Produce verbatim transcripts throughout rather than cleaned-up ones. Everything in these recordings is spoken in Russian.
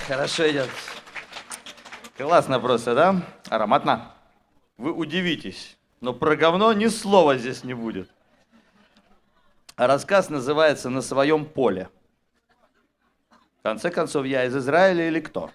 Хорошо идет. Классно просто, да? Ароматно. Вы удивитесь, но про говно ни слова здесь не будет. А рассказ называется «На своем поле». В конце концов, я из Израиля или кто?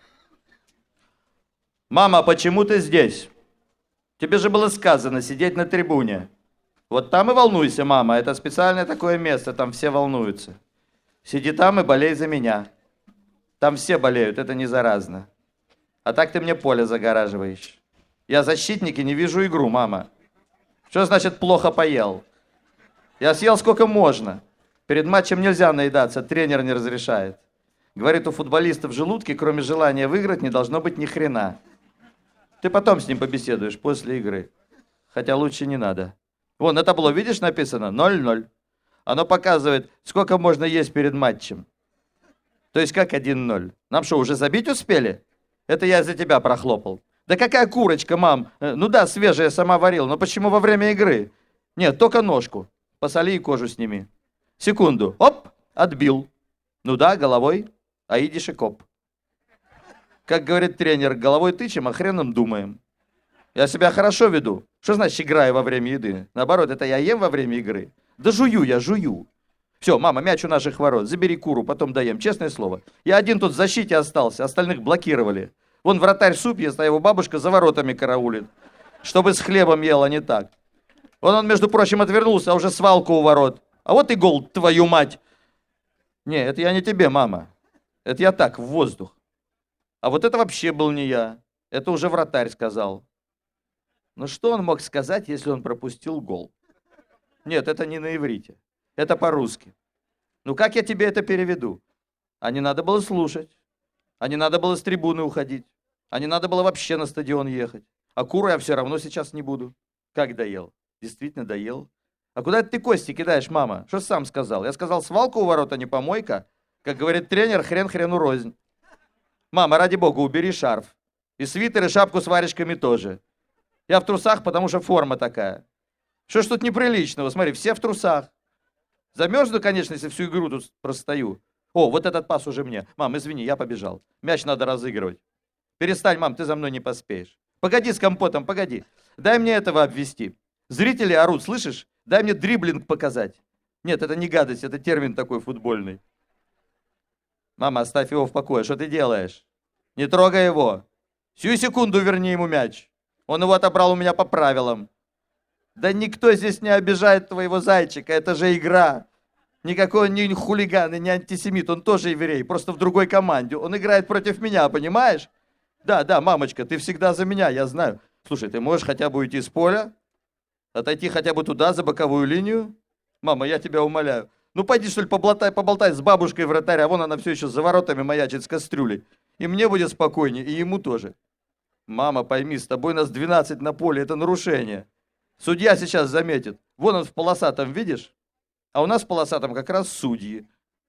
Мама, почему ты здесь? Тебе же было сказано сидеть на трибуне. Вот там и волнуйся, мама, это специальное такое место, там все волнуются. Сиди там и болей за меня. Там все болеют, это не заразно. А так ты мне поле загораживаешь. Я защитник и не вижу игру, мама. Что значит плохо поел? Я съел сколько можно. Перед матчем нельзя наедаться, тренер не разрешает. Говорит, у футболиста в желудке, кроме желания выиграть, не должно быть ни хрена. Ты потом с ним побеседуешь, после игры. Хотя лучше не надо. Вон, на табло, видишь, написано ноль ноль. Оно показывает, сколько можно есть перед матчем. То есть как один ноль? Нам что, уже забить успели? Это я за тебя прохлопал. Да какая курочка, мам? Ну да, свежая, сама варил, но почему во время игры? Нет, только ножку. Посоли и кожу сними. Секунду. Оп, отбил. Ну да, головой. А идиш и коп. Как говорит тренер, головой тычем, а хреном думаем. Я себя хорошо веду. Что значит играю во время еды? Наоборот, это я ем во время игры. Да жую я, жую. Все, мама, мяч у наших ворот. Забери куру, потом доем. Честное слово. Я один тут в защите остался, остальных блокировали. Вон вратарь суп ест, а его бабушка за воротами караулит. Чтобы с хлебом ел, а не так. Вон он, между прочим, отвернулся, а уже свалка у ворот. А вот и гол, твою мать. Не, это я не тебе, мама. Это я так, в воздух. А вот это вообще был не я. Это уже вратарь сказал. Ну что он мог сказать, если он пропустил гол? Нет, это не на иврите. Это по-русски. Ну как я тебе это переведу? А не надо было слушать. А не надо было с трибуны уходить. А не надо было вообще на стадион ехать. А куру я все равно сейчас не буду. Как доел? Действительно доел. А куда ты кости кидаешь, мама? Что сам сказал? Я сказал, свалка у ворот, а не помойка. Как говорит тренер, хрен хрену рознь. Мама, ради бога, убери шарф. И свитер, и шапку с варежками тоже. Я в трусах, потому что форма такая. Что ж тут неприличного? Смотри, все в трусах. Замерзну, конечно, если всю игру тут простою. О, вот этот пас уже мне. Мам, извини, я побежал. Мяч надо разыгрывать. Перестань, мам, ты за мной не поспеешь. Погоди с компотом, погоди. Дай мне этого обвести. Зрители орут, слышишь? Дай мне дриблинг показать. Нет, это не гадость, это термин такой футбольный. Мама, оставь его в покое. Что ты делаешь? Не трогай его. Сию секунду верни ему мяч. Он его отобрал у меня по правилам. Да никто здесь не обижает твоего зайчика. Это же игра. Никакой он не хулиган и не антисемит. Он тоже еврей, просто в другой команде. Он играет против меня, понимаешь? Да, да, мамочка, ты всегда за меня, я знаю. Слушай, ты можешь хотя бы уйти с поля? Отойти хотя бы туда, за боковую линию? Мама, я тебя умоляю. Ну пойди, что ли, поболтай, поболтай с бабушкой вратаря, а вон она все еще за воротами маячит с кастрюлей. И мне будет спокойнее, и ему тоже. Мама, пойми, с тобой нас двенадцать на поле, это нарушение. Судья сейчас заметит. Вон он в полосатом, видишь? А у нас в полосатом как раз судьи.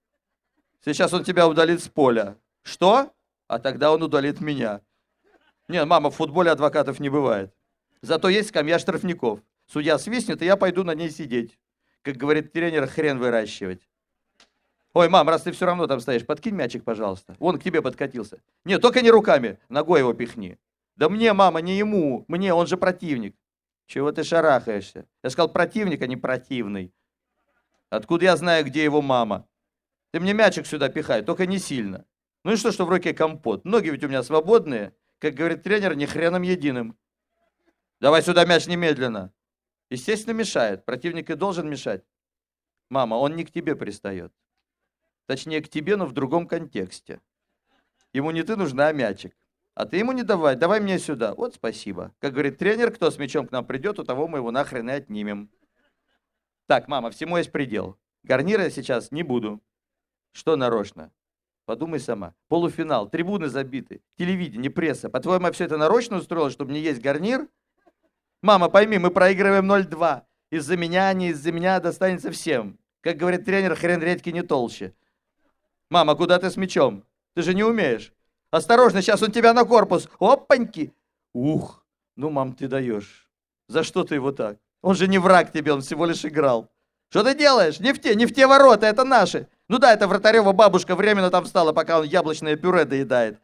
Сейчас он тебя удалит с поля. Что? А тогда он удалит меня. Нет, мама, в футболе адвокатов не бывает. Зато есть скамья штрафников. Судья свистнет, и я пойду на ней сидеть. Как говорит тренер, хрен выращивать. Ой, мам, раз ты все равно там стоишь, подкинь мячик, пожалуйста. Вон к тебе подкатился. Нет, только не руками, ногой его пихни. Да мне, мама, не ему, мне, он же противник. Чего ты шарахаешься? Я сказал противник, а не противный. Откуда я знаю, где его мама? Ты мне мячик сюда пихай, только не сильно. Ну и что, что в руке компот? Ноги ведь у меня свободные. Как говорит тренер, ни хреном единым. Давай сюда мяч немедленно. Естественно, мешает. Противник и должен мешать. Мама, он не к тебе пристает. Точнее, к тебе, но в другом контексте. Ему не ты нужна, а мячик. А ты ему не давай, давай мне сюда. Вот спасибо. Как говорит тренер, кто с мячом к нам придет, у того мы его нахрен и отнимем. Так, мама, всему есть предел. Гарнира я сейчас не буду. Что нарочно? Подумай сама. Полуфинал, трибуны забиты, телевидение, пресса. По-твоему, все это нарочно устроилось, чтобы не есть гарнир? Мама, пойми, мы проигрываем ноль-два. Из-за меня, не из-за меня достанется всем. Как говорит тренер, хрен редьки не толще. Мама, куда ты с мячом? Ты же не умеешь. Осторожно, сейчас он тебя на корпус. Опаньки. Ух, ну, мам, ты даешь. За что ты его так? Он же не враг тебе, он всего лишь играл. Что ты делаешь? Не в те, не в те ворота, это наши. Ну да, это вратарева бабушка временно там встала, пока он яблочное пюре доедает.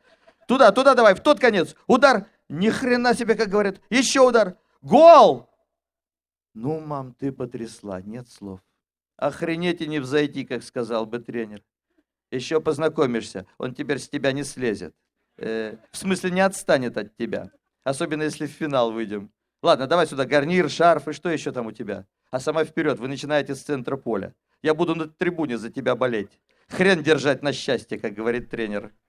Туда, туда давай, в тот конец. Удар. Ни хрена себе, как говорят. Еще удар. Гол! Ну, мам, ты потрясла, нет слов. Охренеть и не взойти, как сказал бы тренер. Еще познакомишься, он теперь с тебя не слезет. Э, в смысле, не отстанет от тебя. Особенно, если в финал выйдем. Ладно, давай сюда гарнир, шарф и что еще там у тебя? А сама вперед, вы начинаете с центра поля. Я буду на трибуне за тебя болеть. Хрен держать на счастье, как говорит тренер.